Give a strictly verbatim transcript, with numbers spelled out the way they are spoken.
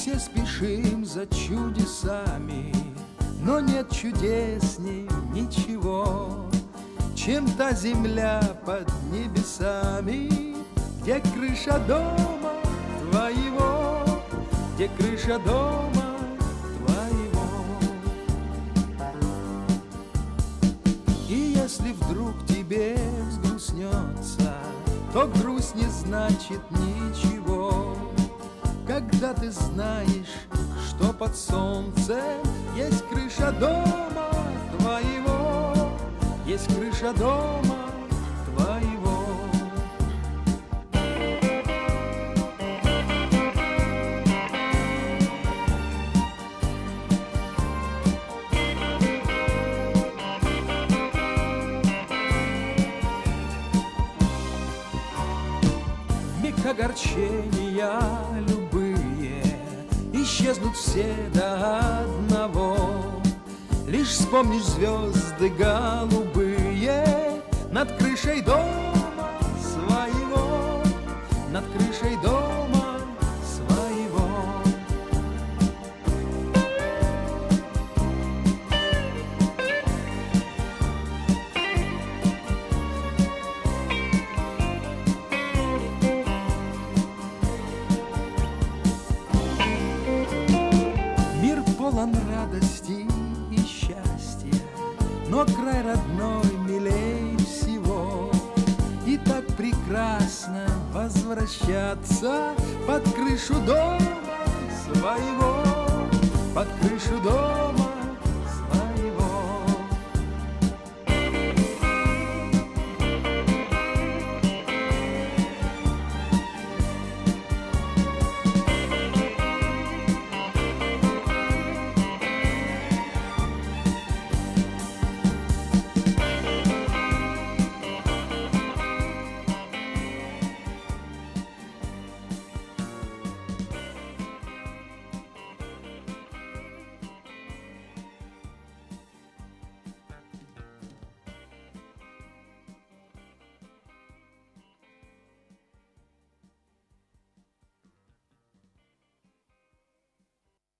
все спешим за чудесами, но нет чудесней ничего, чем та земля под небесами, где крыша дома твоего, где крыша дома твоего. И если вдруг тебе взгрустнется, то грусть не значит ничего, когда ты знаешь, что под солнцем есть крыша дома твоего, есть крыша дома твоего. В миг огорчения любые исчезнут все до одного. Лишь вспомнишь звезды голубые над крышей дома своего, над крышей дома своего. Мир полон радости и счастья, но край родной милей всего. И так прекрасно возвращаться под крышу дома своего, под крышу дома